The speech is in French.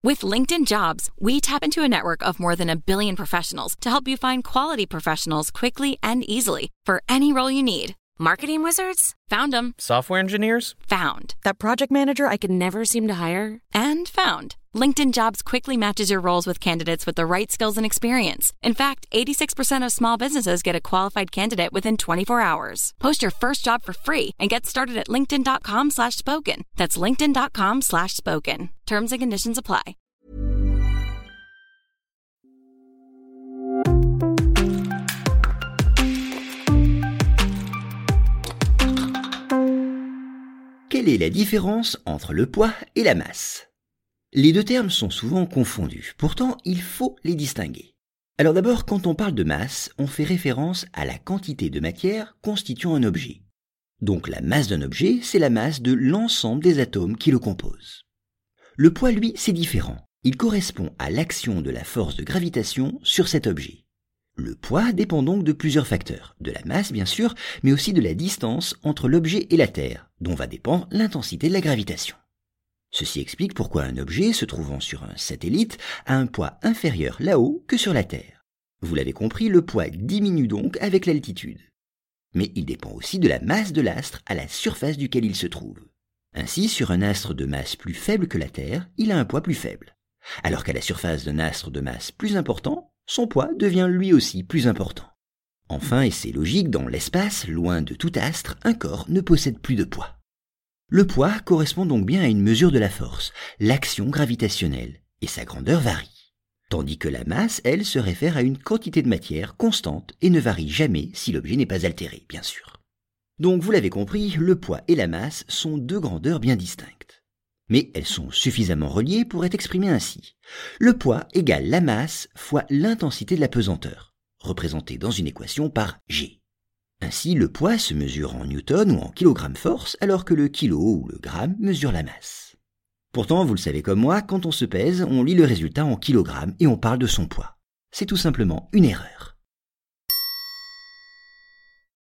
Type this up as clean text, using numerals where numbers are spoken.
With LinkedIn Jobs, we tap into a network of more than 1 billion professionals to help you find quality professionals quickly and easily for any role you need. Marketing wizards? Found them. Software engineers? Found. That project manager I could never seem to hire? And found. LinkedIn Jobs quickly matches your roles with candidates with the right skills and experience. In fact, 86% of small businesses get a qualified candidate within 24 hours. Post your first job for free and get started at linkedin.com/spoken. That's linkedin.com/spoken. Terms and conditions apply. Quelle est la différence entre le poids et la masse ? Les deux termes sont souvent confondus, pourtant il faut les distinguer. Alors d'abord, quand on parle de masse, on fait référence à la quantité de matière constituant un objet. Donc la masse d'un objet, c'est la masse de l'ensemble des atomes qui le composent. Le poids, lui, c'est différent. Il correspond à l'action de la force de gravitation sur cet objet. Le poids dépend donc de plusieurs facteurs, de la masse bien sûr, mais aussi de la distance entre l'objet et la Terre, dont va dépendre l'intensité de la gravitation. Ceci explique pourquoi un objet se trouvant sur un satellite a un poids inférieur là-haut que sur la Terre. Vous l'avez compris, le poids diminue donc avec l'altitude. Mais il dépend aussi de la masse de l'astre à la surface duquel il se trouve. Ainsi, sur un astre de masse plus faible que la Terre, il a un poids plus faible. Alors qu'à la surface d'un astre de masse plus important, son poids devient lui aussi plus important. Enfin, et c'est logique, dans l'espace, loin de tout astre, un corps ne possède plus de poids. Le poids correspond donc bien à une mesure de la force, l'action gravitationnelle, et sa grandeur varie. Tandis que la masse, elle, se réfère à une quantité de matière constante et ne varie jamais si l'objet n'est pas altéré, bien sûr. Donc vous l'avez compris, le poids et la masse sont deux grandeurs bien distinctes. Mais elles sont suffisamment reliées pour être exprimées ainsi. Le poids égale la masse fois l'intensité de la pesanteur, représentée dans une équation par G. Ainsi, le poids se mesure en newton ou en kilogramme force, alors que le kilo ou le gramme mesure la masse. Pourtant, vous le savez comme moi, quand on se pèse, on lit le résultat en kilogrammes et on parle de son poids. C'est tout simplement une erreur.